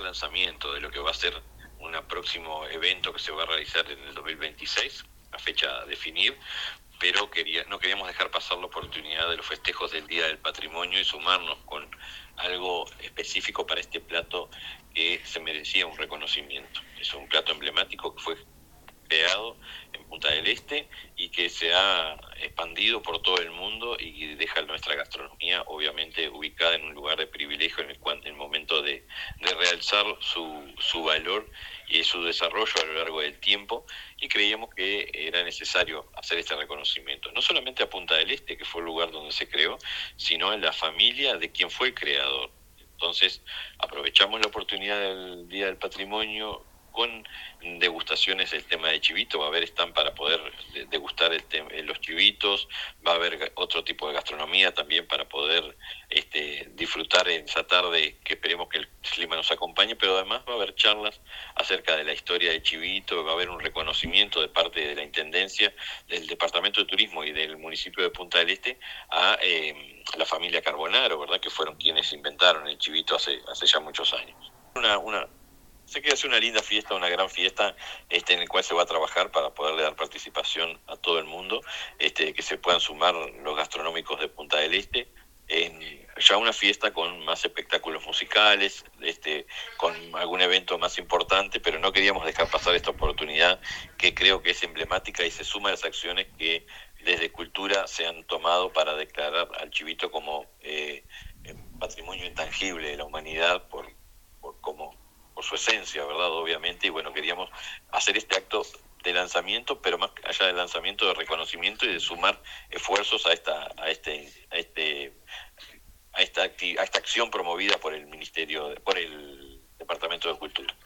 lanzamiento de lo que va a ser un próximo evento que se va a realizar en el 2026, a fecha a definir, pero no queríamos dejar pasar la oportunidad de los festejos del Día del Patrimonio y sumarnos con algo específico para este plato que se merecía un reconocimiento. Es un plato emblemático que fue creado en Punta del Este y que se ha expandido por todo el mundo y deja nuestra gastronomía obviamente ubicada en un lugar de privilegio en el momento de realzar su valor y su desarrollo a lo largo del tiempo, y creíamos que era necesario hacer este reconocimiento, no solamente a Punta del Este, que fue el lugar donde se creó, sino a la familia de quien fue el creador. Entonces aprovechamos la oportunidad del Día del Patrimonio con degustaciones del tema de chivito. Va a haber stand para poder degustar los chivitos, va a haber otro tipo de gastronomía también para poder disfrutar en esa tarde, que esperemos que el clima nos acompañe, pero además va a haber charlas acerca de la historia del chivito, va a haber un reconocimiento de parte de la Intendencia, del Departamento de Turismo y del municipio de Punta del Este a la familia Carbonaro, ¿verdad?, que fueron quienes inventaron el chivito hace ya muchos años. Se quiere hacer una linda fiesta, una gran fiesta, en el cual se va a trabajar para poderle dar participación a todo el mundo, que se puedan sumar los gastronómicos de Punta del Este, ya una fiesta con más espectáculos musicales, con algún evento más importante, pero no queríamos dejar pasar esta oportunidad, que creo que es emblemática y se suma a las acciones que desde Cultura se han tomado para declarar al chivito como patrimonio intangible de la humanidad por su esencia, ¿verdad?, obviamente. Y bueno, queríamos hacer este acto de lanzamiento, pero más allá del lanzamiento, de reconocimiento y de sumar esfuerzos a esta acción promovida por el Ministerio, por el